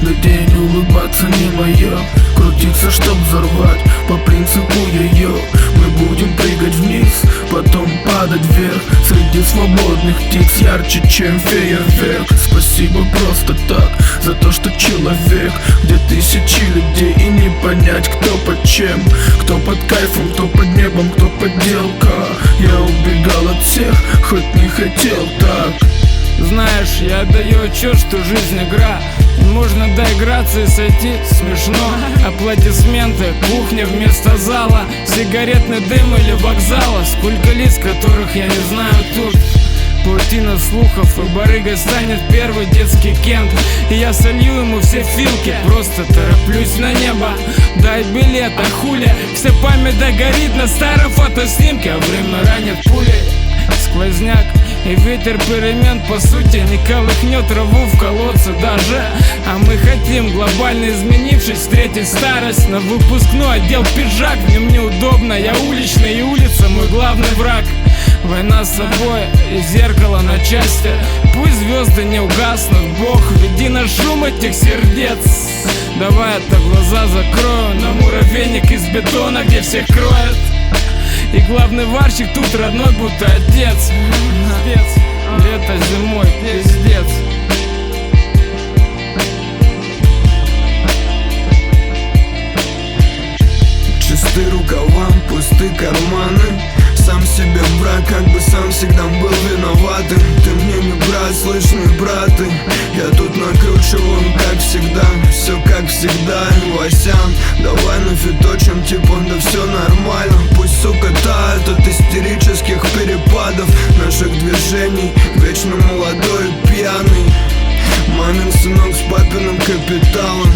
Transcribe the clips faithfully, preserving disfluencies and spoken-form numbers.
грустный день, улыбаться не мое. Крутиться, чтоб взорвать, по принципу йо-йо. Мы будем прыгать вниз, потом падать вверх. Среди свободных птиц ярче, чем фейерверк. Спасибо просто так, за то, что человек. Где тысячи людей и не понять, кто под чем. Кто под кайфом, кто под небом, кто подделка. Я убегал от всех, хоть не хотел так. Знаешь, я отдаю отчет, что жизнь игра. Можно доиграться и сойти смешно. Аплодисменты, кухня вместо зала, сигаретный дым или вокзала. Сколько лиц, которых я не знаю тут. Паутина слухов, и барыгой станет первый детский Кент. И я солью ему все филки, просто тороплюсь на небо. Дай билет, а хули, вся память догорит на старом фотоснимке. А время ранит пулей, сквозняк и ветер перемен, по сути, не колыхнет траву в колодце даже. А мы хотим, глобально изменившись, встретить старость. На выпускной одел пиджак, в нем неудобно. Я уличный, и улица мой главный враг. Война с собой и зеркало на части. Пусть звезды не угаснут, Бог, веди на шум этих сердец. Давай это глаза закрою на муравейник из бетона, где всех кроет. И главный варщик тут родной, будто отец. Лето зимой, пиздец. Чисты рукава, пусты карманы. Сам себе враг, как бы сам всегда был виноватым. Ты мне не брат, слышный браты. Я тут накручиваю, как всегда. Все как всегда, Васян. Давай нафиточим, типа, да все нормально. Пусть, сука, тает от истерических перепадов наших движений. Вечно молодой и пьяный. Мамин сынок с папиным капиталом.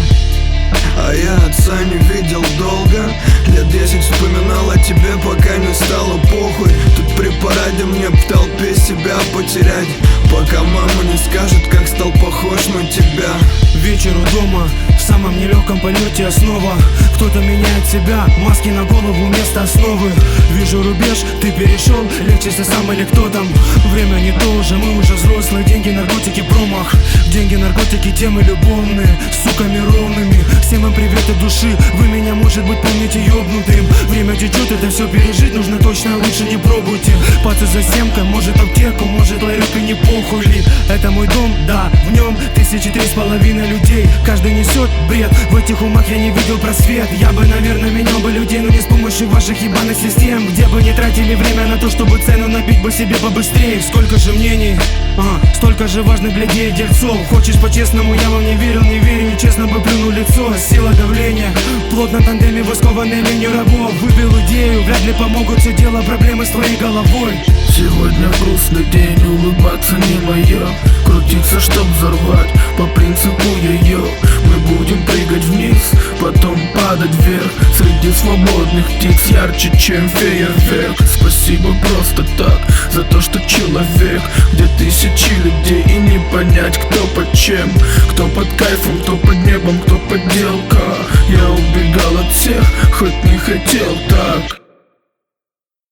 А я отца не видел долго. Лет десять вспоминал о тебе, пока не стало похуй. Тут при параде мне в толпе себя потерять, пока мама не скажет, как стал похож на тебя. Вечер у дома, в самом нелегком полете я снова. Кто-то меняет себя, маски на голову вместо основы. Вижу рубеж, ты перешел, лечишься сам или кто там. Время не то уже, мы уже взрослые. Деньги, наркотики, промах. Деньги, наркотики, темы любовные, с суками ровными. Всем вам привет от души, вы меня, может быть, помните ёбнутым. Время течет, это все пережить нужно точно, лучше не пробуйте. Пацы за семкой, может аптеку, может ларек, и не похуй ли. Это мой дом, да, в нем тысячи три с половиной людей. Каждый несет бред, в этих умах я не видел просвет. Я бы, наверное, менял бы людей, но не с помощью ваших ебаных систем. Где бы не тратили время на то, чтобы цену набить бы себе побыстрее. Сколько же мнений, а, столько же важных блядей, дельцов. Хочешь по-честному, я вам не верил, не верю, и честно бы плюнул лицо. Сила давления, плотно тандеме, воскованной ленью рабов. Выбил идею, вряд ли помогут, все дело проблемы с твоей головой. Сегодня грустный день, улыбаться не мое. Крутиться, чтоб взорвать, по принципу йо-йо. Мы будем прыгать вниз, потом падать вверх. Среди свободных птиц ярче, чем фейерверк. Спасибо просто так, за то, что человек. Где тысячи людей и не понять, кто под чем. Кто под кайфом, кто под небом, кто подделка. Я убегал от всех, хоть не хотел так.